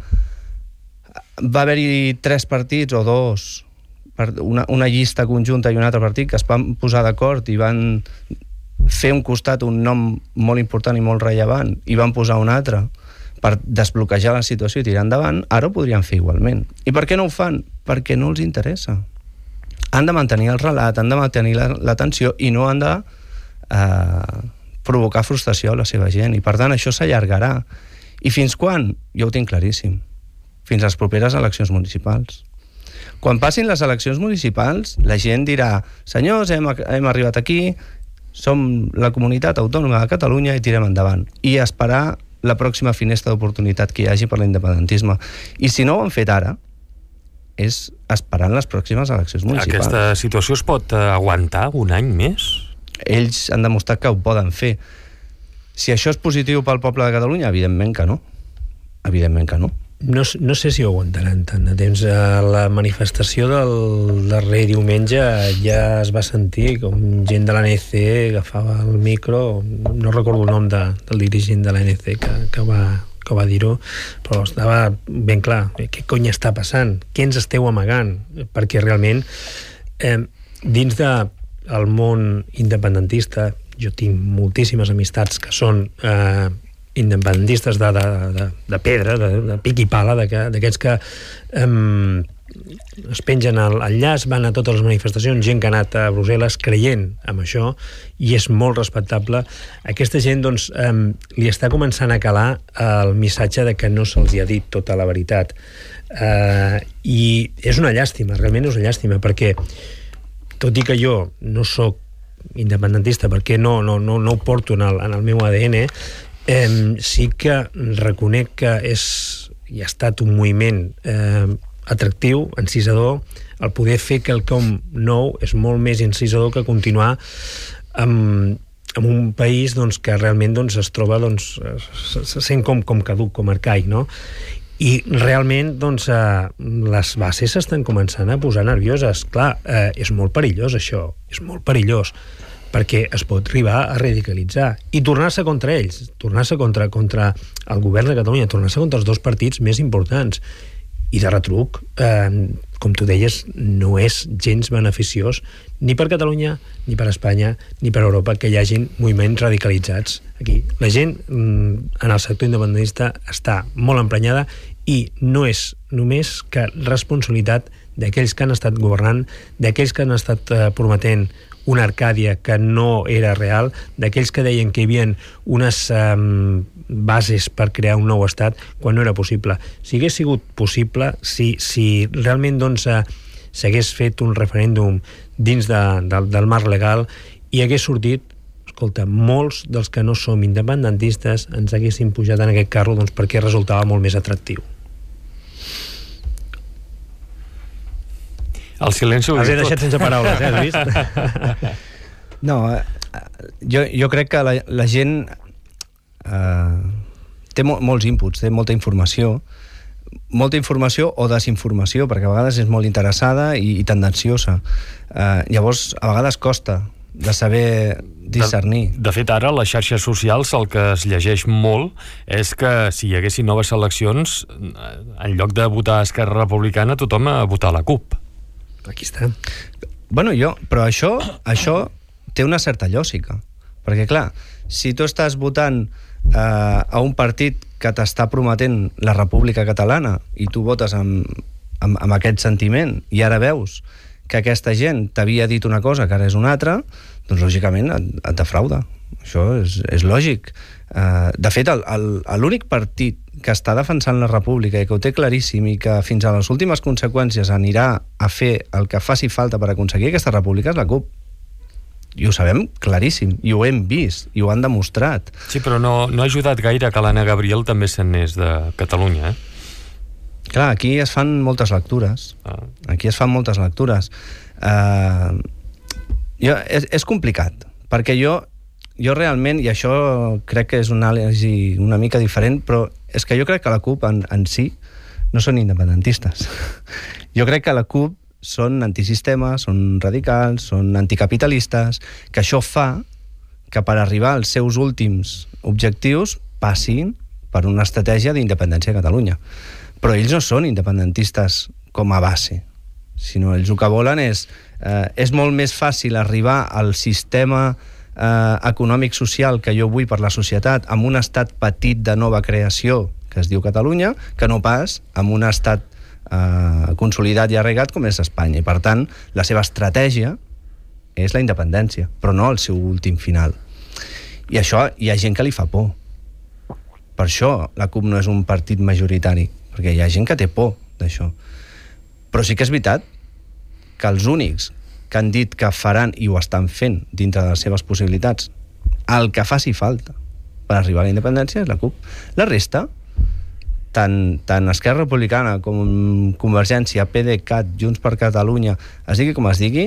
va haver-hi 3 partits o 2, una llista conjunta i un altre partit que es van posar d'acord i van fer un costat un nom molt important i molt rellevant i van posar un altre per desbloquejar la situació i tirar endavant, ara ho podrien fer igualment. I per què no ho fan? Perquè no els interessa. Han de mantenir el relat, han de mantenir l'atenció i no han de provocar frustració a la seva gent. I per tant això s'allargarà. I fins quan? Jo ho tinc claríssim. Fins a les properes eleccions municipals. Quan passin les eleccions municipals, la gent dirà: senyors, hem arribat aquí, som la comunitat autònoma de Catalunya i tirem endavant. I esperar la pròxima finestra d'oportunitat que hi hagi per l'independentisme. I si no ho han fet ara, és esperant les pròximes eleccions municipals. Aquesta situació es pot aguantar un any més? Ells han demostrat que ho poden fer. Si això és positiu pel poble de Catalunya, evidentment que no. Evidentment que no. No sé si ho aguantaran tant de temps. La manifestació del darrer diumenge ja es va sentir com gent de l'ANC agafava el micro, no recordo el nom del dirigent de l'ANC que va dir-ho, però estava ben clar, què cony està passant? Què ens esteu amagant? Perquè realment dins del món independentista jo tinc moltíssimes amistats que són independentistes de pedra, de pic i pala, d'aquests que es pengen el llaç, van a totes les manifestacions, gent que ha anat a Brussel·les creient en això, i és molt respectable. Aquesta gent doncs, li està començant a calar el missatge de que no se'ls ha dit tota la veritat. I és una llàstima, realment és una llàstima, perquè tot i que jo no sóc independentista, perquè no ho porto en el meu ADN, sí que reconec que hi ha estat un moviment atractiu, encisador. El poder fer quelcom nou és molt més encisador que continuar amb un país doncs, que realment doncs, es troba se sent com caduc, com arcaic, no? I realment doncs, les bases s'estan començant a posar nervioses. Clar, és molt perillós això, és molt perillós, perquè es pot arribar a radicalitzar i tornar-se contra ells, tornar-se contra el govern de Catalunya, tornar-se contra els 2 partits més importants. I de retruc, com tu deies, no és gens beneficiós ni per Catalunya, ni per Espanya, ni per Europa que hi hagin moviments radicalitzats aquí. La gent en el sector independentista està molt emprenyada i no és només que responsabilitat d'aquells que han estat governant, d'aquells que han estat prometent una Arcàdia que no era real, d'aquells que deien que hi havia unes bases per crear un nou estat quan no era possible. Si hagués sigut possible, si realment doncs, s'hagués fet un referèndum dins del marc legal i hagués sortit, escolta, molts dels que no som independentistes ens haguessin pujat en aquest carro doncs, perquè resultava molt més atractiu. El silenci ho has diu tot. deixat sense paraules, has vist? No, jo crec que la gent té molts inputs, té molta informació o desinformació, perquè a vegades és molt interessada i tendenciosa. Llavors, a vegades costa de saber discernir. De fet, ara, a les xarxes socials, el que es llegeix molt és que si hi haguessin noves eleccions, en lloc de votar a Esquerra Republicana, tothom a votar a la CUP. Aquí està. Bueno, però això té una certa lògica. Perquè, clar, si tu estàs votant a un partit que t'està prometent la República Catalana i tu votes amb aquest sentiment i ara veus que aquesta gent t'havia dit una cosa que ara és una altra, doncs lògicament et defrauda. Això és lògic. De fet, l'únic partit que està defensant la República i que ho té claríssim i que fins a les últimes conseqüències anirà a fer el que faci falta per aconseguir aquesta República és la CUP. I ho sabem claríssim, i ho hem vist, i ho han demostrat. Sí, però no ha ajudat gaire que l'Anna Gabriel també se'n anés de Catalunya, Clar, aquí es fan moltes lectures. És complicat, perquè jo realment, i això crec que és una anàlisi una mica diferent, però és que jo crec que la CUP en si no són independentistes. Jo crec que la CUP són antisistema, són radicals, són anticapitalistes, que això fa que per arribar als seus últims objectius passin per una estratègia d'independència de Catalunya. Però ells no són independentistes com a base, sinó ells el que volen és molt més fàcil arribar al sistema econòmic-social que jo vull per la societat amb un estat petit de nova creació que es diu Catalunya, que no pas amb un estat consolidat i arraigat com és Espanya. I per tant, la seva estratègia és la independència, però no el seu últim final. I això hi ha gent que li fa por. Per això la CUP no és un partit majoritari, perquè hi ha gent que té por d'això. Però sí que és veritat que els únics que han dit que faran i ho estan fent dintre de les seves possibilitats el que faci falta per arribar a la independència és la CUP. La resta, tant Esquerra Republicana com Convergència, PDeCAT, Junts per Catalunya, es digui com es digui,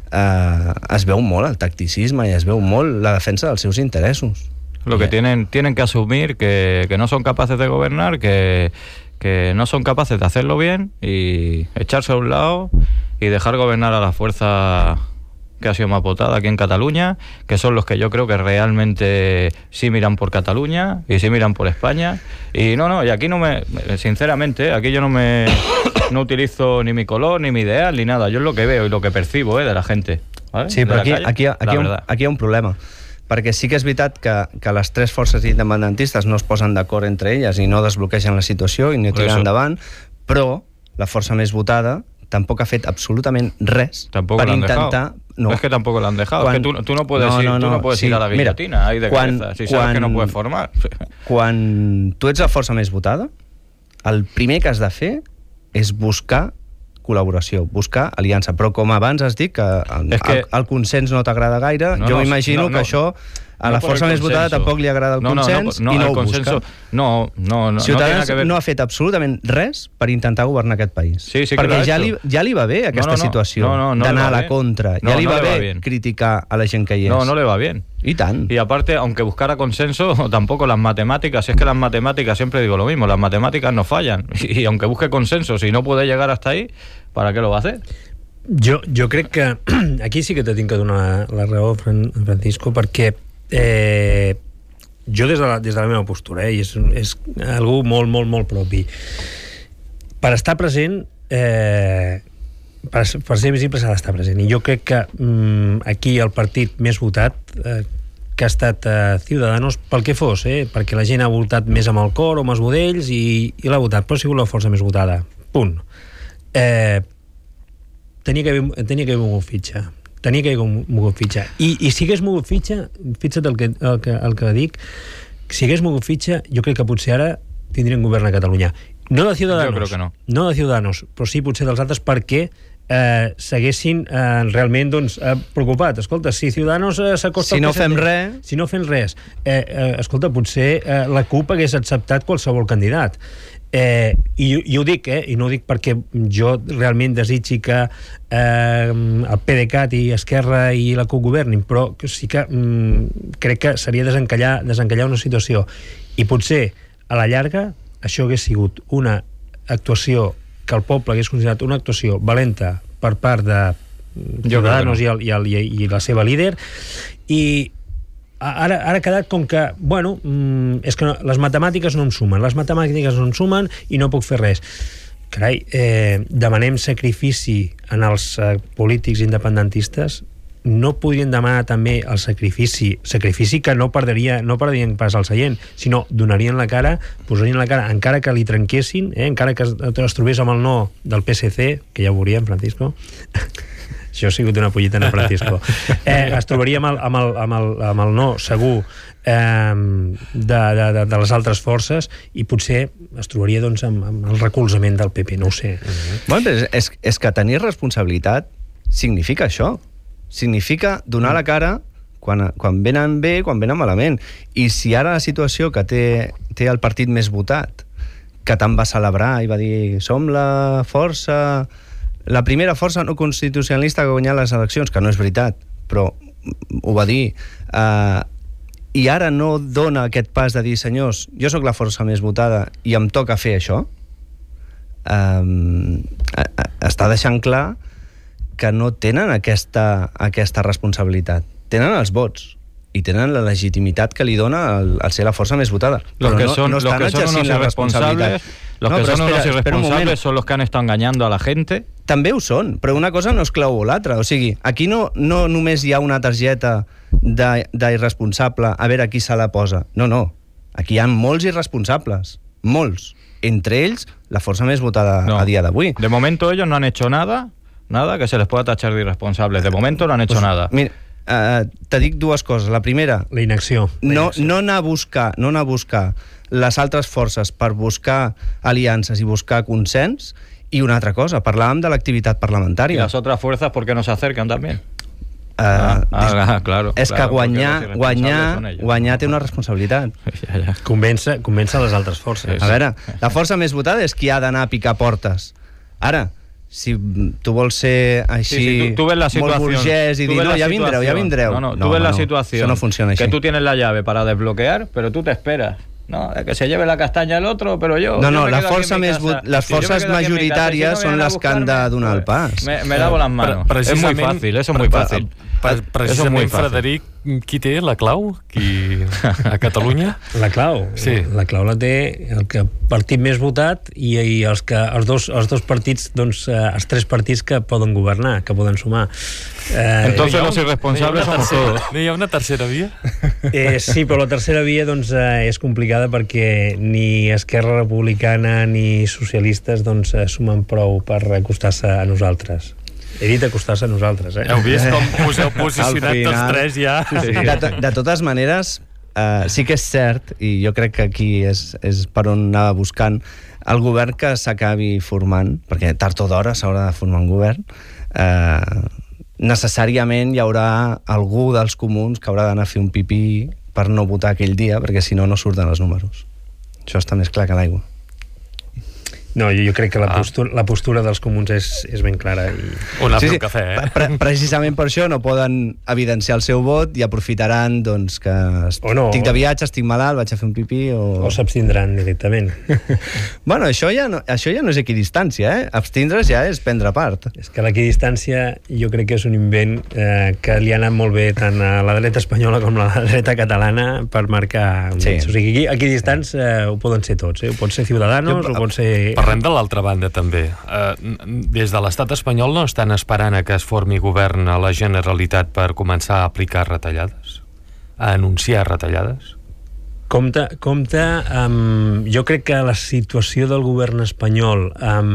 es veu molt el tacticisme i es veu molt la defensa dels seus interessos. Lo que tienen que asumir que no son capaces de gobernar, que no son capaces de hacerlo bien y echarse a un lado y dejar gobernar a la fuerza que ha sido más votada aquí en Cataluña, que son los que yo creo que realmente sí miran por Cataluña y sí miran por España. Y y aquí sinceramente, aquí yo no utilizo ni mi color, ni mi ideal, ni nada. Yo es lo que veo y lo que percibo de la gente. ¿Vale? Sí, però aquí hi ha un problema. Perquè sí que és veritat que les tres forces independentistes no es posen d'acord entre elles i no desbloquegen la situació i no tiren endavant, però la força més votada tampoco ha fet absolutament res per intentar... No, es que tampoco lo han dejado. Es que tú no puedes ir a la guillotina ahí de cabeza, si sabes que no puedes formar. Quan tu ets la força més votada, el primer que has de fer és buscar col·laboració, buscar aliança. Però com abans has dit que el consens no t'agrada gaire, jo m'imagino que això a la força més votada tampoc li agrada el consens i no ho busca. Ciutadans no ha fet absolutament res per intentar governar aquest país. Perquè ja li va bé aquesta situació d'anar a la contra. Ja li va bé criticar a la gent que hi és. No le va bien. Y tan. Y aparte, aunque buscara consenso, tampoco las matemáticas, es que las matemáticas, siempre digo lo mismo, las matemáticas no fallan. Y aunque busque consenso, si no puede llegar hasta ahí, ¿para qué lo va a hacer? Jo crec que aquí sí que te tinc que donar la raó, Francisco, perquè jo des de la meva postura, i és algú molt, molt, molt propi, per estar present, per ser visible s'ha d'estar present, i jo crec que aquí el partit més votat que ha estat Ciudadanos, pel que fos, perquè la gent ha votat més amb el cor o amb els budells i l'ha votat, però ha sigut la força més votada, punt. Tenia que haver mogut fitxa. I si hagués mogut fitxa, fixa't el que dic, si hagués mogut fitxa, jo crec que potser ara tindrien govern a Catalunya. No de Ciudadanos, jo crec que no. No de Ciudadanos, però sí potser dels altres, perquè s'haguessin realment preocupat. Escolta, si Ciudadanos s'acosta... Si no fem res... Si no fem res. Escolta, potser la CUP hagués acceptat qualsevol candidat. I ho dic, i no ho dic perquè jo realment desitgi que el PDeCAT i Esquerra i la CUP governin, però sí que crec que seria desencallar una situació. I potser, a la llarga, això hagués sigut una actuació que el poble hagués considerat una actuació valenta per part de Ciudadanos i la seva líder, i ara ha quedat com que, bueno, és que les matemàtiques no em sumen i no puc fer res. Carai, demanem sacrifici en els polítics independentistes. No podrien demanar també el sacrifici que no perdrien pas al seient, sinó donarien la cara, posarien la cara, encara que li trenquessin, encara que es trobés amb el no del PSC, que ja ho veuríem, Francisco. Això ha sigut una pollitana, Francisco. Es trobaria amb el no segur de les altres forces, i potser es trobaria amb el recolzament del PP, no ho sé. Bueno, però és que tenir responsabilitat significa això. Significa donar la cara quan venen bé, quan venen malament. I si ara la situació que té el partit més votat, que tant va celebrar i va dir som la primera força no constitucionalista que ha guanyat les eleccions, que no és veritat, però ho va dir, i ara no dona aquest pas de dir, senyors, jo sóc la força més votada i em toca fer això, està deixant clar que no tenen aquesta responsabilitat. Tenen els vots i tenen la legitimitat que li dona el ser la força més votada. Los que son unos irresponsables son los que han estado engañando a la gente. També ho són, però una cosa no es clau l'altra. O sigui, aquí no només hi ha una targeta d'irresponsable a veure qui se la posa. No. Aquí hi ha molts irresponsables. Molts. Entre ells, la força més votada a dia d'avui. De momento ellos no han hecho nada que se les pueda tachar de irresponsables. De momento no han hecho nada. Mira, te dic dues coses. La primera, la inacció. No anar a buscar les altres forces per buscar aliances i buscar consens. I una altra cosa, parlàvem de l'activitat parlamentària. I les altres forces, ¿por qué no se acercan también? Claro. És que guanyar té una responsabilitat. Ja. Convèncer les altres forces. A veure, la força més votada és qui ha d'anar a picar portes. Ara, si tu vols ser així molt burgès i dir, no, ja vindreu. No, tú ves la situación, no funciona així. Que tú tienes la llave para desbloquear, pero tú te esperas. No, que se lleve la castaña el otro, pero yo... No, les forces majoritàries són les que han de donar el pas. Me lavo las manos. Es muy fácil, eso es muy fácil. Precisament, Frederic, qui té la clau a Catalunya? La clau? Sí. La clau la té el partit més votat i els dos partits, els tres partits que poden governar, que poden sumar. Entonces los irresponsables somos todos. No hi ha una tercera via? Sí, però la tercera via és complicada perquè ni Esquerra Republicana ni socialistes sumen prou per acostar-se a nosaltres. He dit acostar-se a nosaltres, Heu vist com us heu posicionat tots tres ja? Sí. De totes maneres, sí que és cert, i jo crec que aquí és per on anava buscant, el govern que s'acabi formant, perquè tard o d'hora s'haurà de formar un govern, necessàriament hi haurà algú dels comuns que haurà d'anar a fer un pipí per no votar aquell dia, perquè si no surten els números. Això està més clar que l'aigua. No, jo crec que la postura dels comuns és ben clara. Un altre cafè, Precisament per això no poden evidenciar el seu vot i aprofitaran que estic de viatge, estic malalt, vaig a fer un pipí o s'abstindran directament. Bueno, això ja no és equidistància, Abstindre's ja és prendre part. És que l'equidistància jo crec que és un invent que li ha anat molt bé tant a la dreta espanyola com a la dreta catalana per marcar... Sí. O sigui, equidistants ho poden ser tots, Ho pot ser Ciudadanos, ho pot ser... Parlem de l'altra banda, també. Des de l'estat espanyol no estan esperant a que es formi govern a la Generalitat per començar a aplicar retallades? A anunciar retallades? Compte, jo crec que la situació del govern espanyol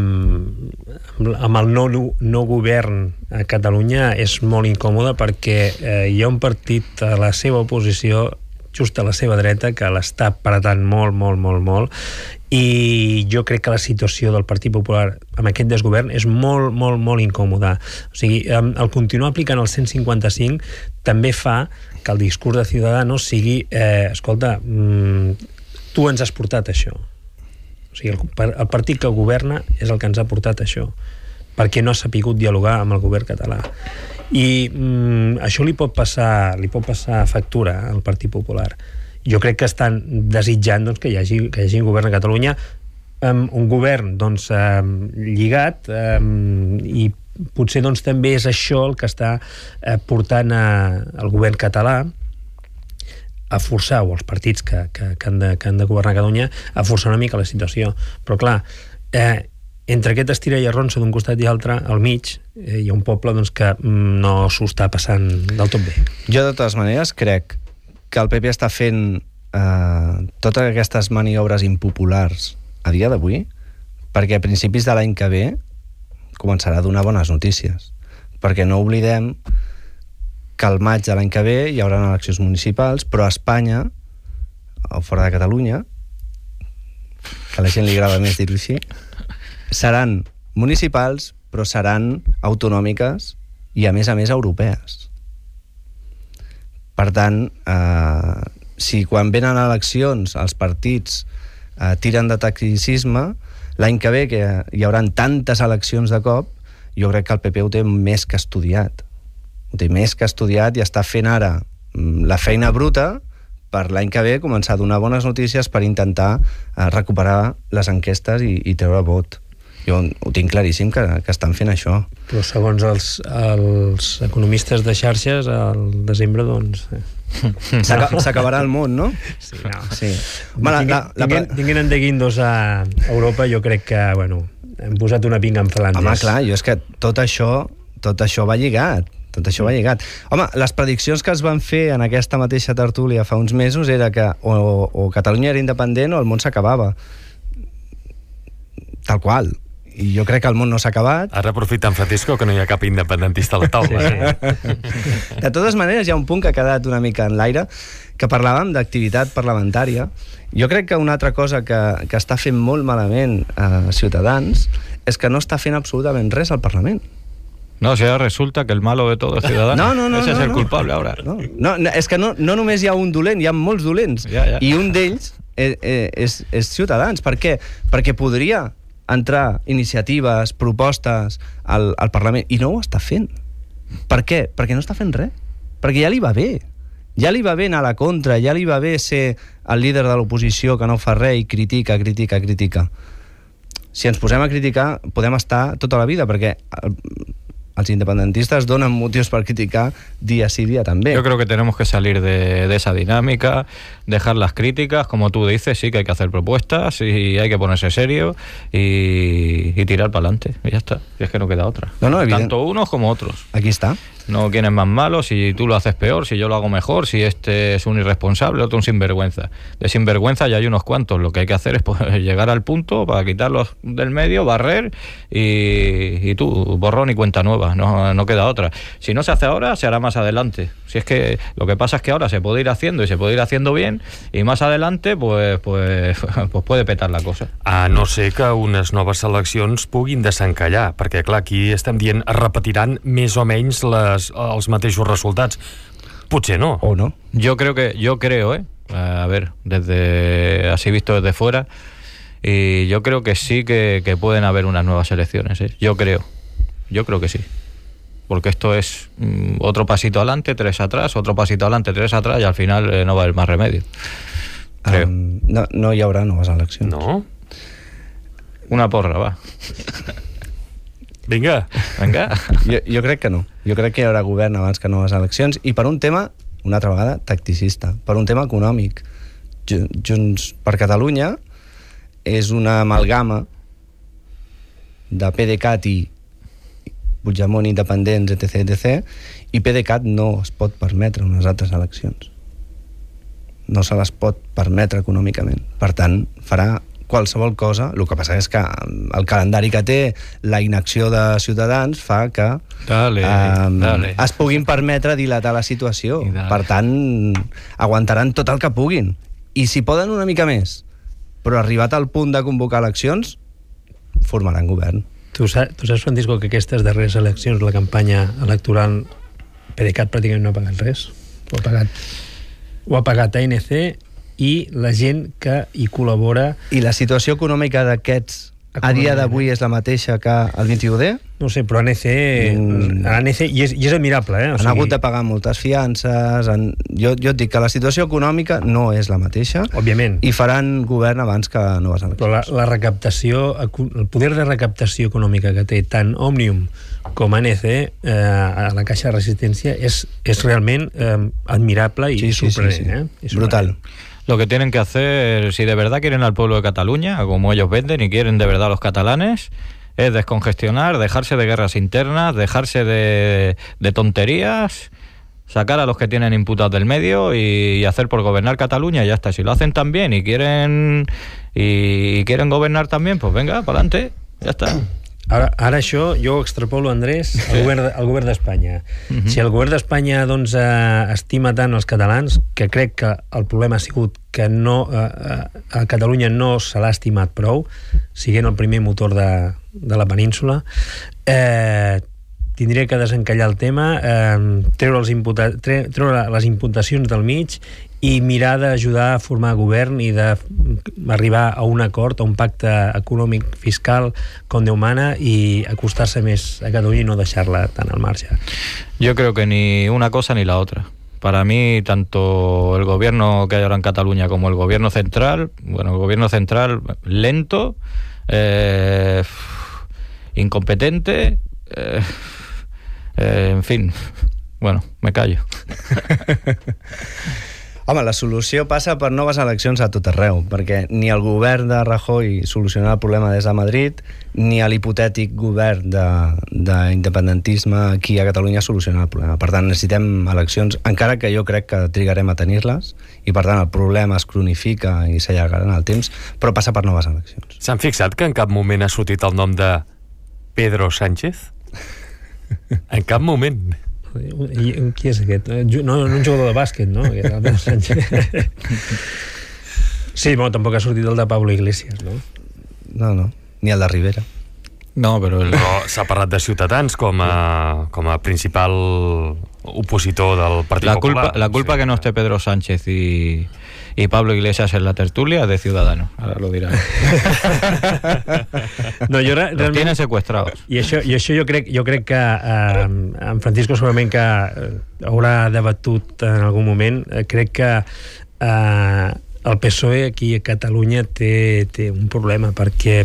amb el no govern a Catalunya és molt incòmoda perquè hi ha un partit a la seva oposició, just a la seva dreta, que l'està apretant molt i jo crec que la situació del Partit Popular amb aquest desgovern és molt, molt, molt incòmoda. O sigui, el continuar aplicant el 155 també fa que el discurs de Ciudadanos sigui escolta, tu ens has portat això. O sigui, el partit que governa és el que ens ha portat això, perquè no ha sapigut dialogar amb el govern català. I això li pot passar factura al Partit Popular. Jo crec que estan desitjant doncs, que hi hagi un govern a Catalunya, un govern doncs, lligat, i potser doncs, també és això el que està portant el govern català a forçar, o els partits que han de governar Catalunya, a forçar una mica la situació. Però clar, entre aquest estira i arronsa d'un costat i l'altre, al mig, hi ha un poble doncs, que no s'ho està passant del tot bé. Jo, de totes maneres, crec que el PP està fent totes aquestes maniobres impopulars a dia d'avui perquè a principis de l'any que ve començarà a donar bones notícies. Perquè no oblidem que al maig de l'any que ve hi haurà eleccions municipals, però a Espanya, o fora de Catalunya, que a la gent li agrada més dir-ho així, seran municipals, però seran autonòmiques i, a més, europees. Per tant, si quan venen eleccions els partits tiren de tacticisme, l'any que ve, que hi haurà tantes eleccions de cop, jo crec que el PP ho té més que estudiat. Ho té més que estudiat i està fent ara la feina bruta per l'any que ve començar a donar bones notícies per intentar recuperar les enquestes i treure vot. Jo ho tinc claríssim que estan fent això. Però segons els economistes de xarxes, al desembre, doncs... S'acabarà el món, no? Sí, no. Sí. Tinguin de guindos a Europa, jo crec que, bueno, hem posat una pinga en Flandes. Home, clar, jo és que tot això va lligat. Tot això va lligat. Home, les prediccions que es van fer en aquesta mateixa tertúlia fa uns mesos era que o Catalunya era independent o el món s'acabava. Tal qual. I jo crec que el món no s'ha acabat. Ara aprofitant, Francisco, que no hi ha cap independentista a la taula. Sí. De totes maneres, hi ha un punt que ha quedat una mica en l'aire, que parlàvem d'activitat parlamentària. Jo crec que una altra cosa que està fent molt malament a Ciutadans és que no està fent absolutament res al Parlament. No, si ahora resulta que el malo de todo es Ciudadanos. No, Ese es el culpable ahora. No, és que no només hi ha un dolent, hi ha molts dolents. Ja. I un d'ells és Ciutadans. Per què? Perquè podria entrar iniciatives, propostes al Parlament, i no ho està fent. Per què? Perquè no està fent res. Perquè ja li va bé. Ja li va bé anar a la contra, ja li va bé ser el líder de l'oposició que no fa res i critica. Si ens posem a criticar, podem estar tota la vida, perquè els independentistas donen motivos para criticar día sí, día también. Yo creo que tenemos que salir de esa dinámica, dejar las críticas, como tú dices, sí que hay que hacer propuestas y hay que ponerse serio y tirar para adelante, y ya está. Y es que no queda otra. No, tanto unos como otros. Aquí está. No quién es más malo, si tú lo haces peor, si yo lo hago mejor, si este es un irresponsable, otro un sinvergüenza. De sinvergüenza ya hay unos cuantos. Lo que hay que hacer es pues, llegar al punto para quitarlos del medio, barrer y tú, borrón y cuenta nueva. No queda otra. Si no se hace ahora, se hará más adelante. Si es que lo que pasa es que ahora se puede ir haciendo y se puede ir haciendo bien, y más adelante pues puede petar la cosa. A no ser que unes noves eleccions puguin desencallar, perquè clar, aquí estem dient es repetiran més o menys els mateixos resultats. Potser no. O no. Yo creo, a ver, así visto desde fuera, y yo creo que sí que pueden haber unas nuevas elecciones, ¿eh? Yo creo que sí. Porque esto es otro pasito adelante, 3 atrás, otro pasito adelante, 3 atrás, y al final no va a haber más remedio. Creo. No hi haurà noves eleccions. No? Una porra, va. Vinga. Jo crec que no. Jo crec que hi haurà govern abans que noves eleccions, i per un tema, una altra vegada, tacticista, per un tema econòmic. Junts per Catalunya és una amalgama de PDeCAT i Puigdemont independents, etc. I PDeCAT no es pot permetre unes altres eleccions. No se les pot permetre econòmicament. Per tant, farà qualsevol cosa. El que passa és que el calendari que té la inacció de Ciutadans fa que es puguin permetre dilatar la situació. Per tant, aguantaran tot el que puguin. I si poden una mica més però arribat al punt de convocar eleccions, formaran govern. Tu saps, Francisco, que aquestes darreres eleccions, la campanya electoral, PDeCAT pràcticament no ha pagat res. Ho ha pagat ANC i la gent que hi col·labora. I la situació econòmica d'aquests a dia d'avui és la mateixa que el 21D? No sé, però ANC i és admirable, eh? Han hagut de pagar moltes fiances. Jo et dic que la situació econòmica no és la mateixa. Òbviament. I faran govern abans que noves eleccions. Però la recaptació, el poder de recaptació econòmica que té tant Òmnium com ANC a la Caixa de Resistència és realment admirable i sorprenent. Sí. Brutal. Lo que tienen que hacer, si de verdad quieren al pueblo de Cataluña, como ellos venden y quieren de verdad los catalanes, es descongestionar, dejarse de guerras internas, dejarse de tonterías, sacar a los que tienen imputados del medio y hacer por gobernar Cataluña y ya está. Si lo hacen tan bien y quieren gobernar también, pues venga, para adelante, ya está. Ara això jo ho extrapolo, Andrés, al govern d'Espanya. Si el govern d'Espanya doncs, estima tant els catalans, que crec que el problema ha sigut que a Catalunya no se l'ha estimat prou, siguent el primer motor de la península, tindria que desencallar el tema, treure les imputacions del mig i mirar d'ajudar a formar govern i d'arribar a un acord, a un pacte econòmic fiscal com Déu mana i acostar-se més a Catalunya i no deixar-la tan al marge. Yo creo que ni una cosa ni la otra. Para mí, tanto el gobierno que hay ahora en Cataluña como el gobierno central, lento, incompetente, en fin, bueno, me callo. Home, la solució passa per noves eleccions a tot arreu, perquè ni el govern de Rajoy solucionarà el problema des de Madrid, ni l'hipotètic govern d'independentisme aquí a Catalunya solucionarà el problema. Per tant, necessitem eleccions, encara que jo crec que trigarem a tenir-les, i per tant el problema es cronifica i s'allargarà en el temps, però passa per noves eleccions. S'han fixat que en cap moment ha sortit el nom de Pedro Sánchez? En cap moment. Qui és aquest? No, un jugador de bàsquet, no? Sí, bueno, tampoc ha sortit el de Pablo Iglesias, no? No, ni el de Rivera. No, però s'ha parlat de Ciutadans com a principal opositor del Partit Popular. La culpa que no esté Pedro Sánchez y Pablo Iglesias en la tertulia de Ciudadanos, ahora lo dirán. No, los tienen secuestrados. I això jo crec que en Francisco segurament que haurà debatut en algun moment. Crec que el PSOE aquí a Catalunya té un problema perquè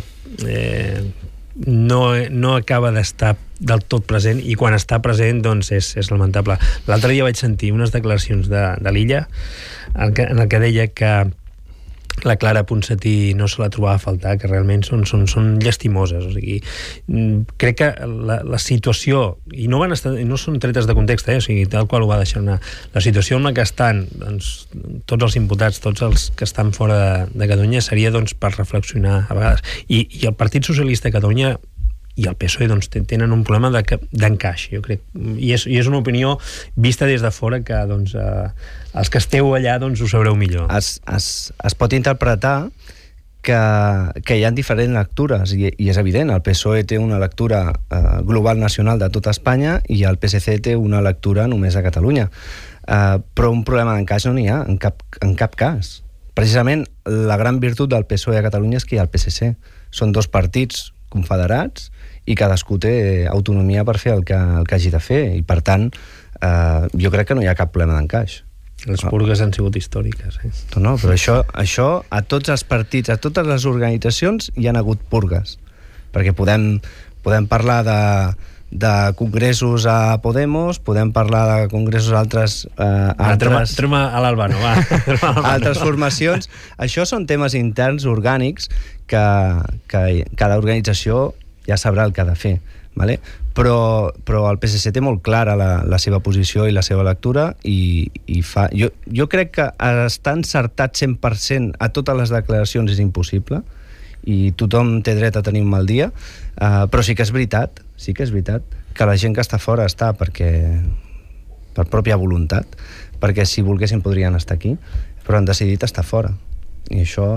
no acaba d'estar del tot present, i quan està present doncs és lamentable. L'altre dia vaig sentir unes declaracions de l'Illa en el que deia que la Clara Ponsatí no se la trobava a faltar, que realment són llastimoses. O sigui, crec que la situació, i no són tretes de context, o sigui, tal qual ho va deixar anar, la situació en la que estan doncs, tots els imputats, tots els que estan fora de Catalunya, seria doncs, per reflexionar a vegades. I el Partit Socialista de Catalunya i el PSOE doncs, tenen un problema d'encaix, jo crec, i és una opinió vista des de fora que doncs, els que esteu allà doncs, ho sabreu millor. Es pot interpretar que hi ha diferents lectures, i és evident, el PSOE té una lectura global nacional de tota Espanya i el PSC té una lectura només a Catalunya, però un problema d'encaix no n'hi ha en cap cas. Precisament la gran virtut del PSOE a Catalunya és que hi ha el PSC, són dos partits confederats i cadascú té autonomia per fer el que hagi de fer, i per tant jo crec que no hi ha cap problema d'encaix. Les purgues han sigut històriques. No, però això a tots els partits, a totes les organitzacions hi han hagut purgues, perquè podem parlar de congressos a Podemos, podem parlar de congressos a altres Trema a l'Albano, va. Altres formacions. Això són temes interns orgànics que cada organització ja sabrà el que ha de fer, ¿vale? Però el PSC té molt clara la seva posició i la seva lectura, i jo crec que estar encertat 100% a totes les declaracions és impossible, i tothom té dret a tenir un mal dia, però sí que és veritat que la gent que està fora està per pròpia voluntat, perquè si volguessin podrien estar aquí, però han decidit estar fora. I això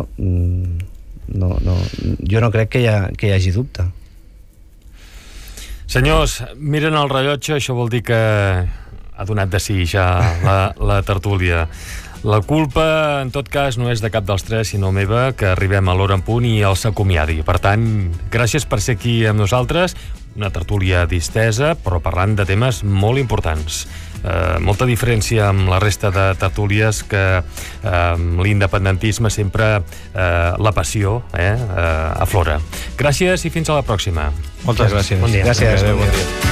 jo no crec que hi hagi dubte. Senyors, miren el rellotge, això vol dir que ha donat de sí ja la tertúlia. La culpa, en tot cas, no és de cap dels tres, sinó meva, que arribem a l'hora en punt i el s'acomiadi. Per tant, gràcies per ser aquí amb nosaltres, una tertúlia distesa, però parlant de temes molt importants. Molta diferència amb la resta de tertúlies, que l'independentisme sempre la passió aflora. Gràcies i fins a la pròxima. Moltes gràcies. Bon dia. Gràcies. Bon dia.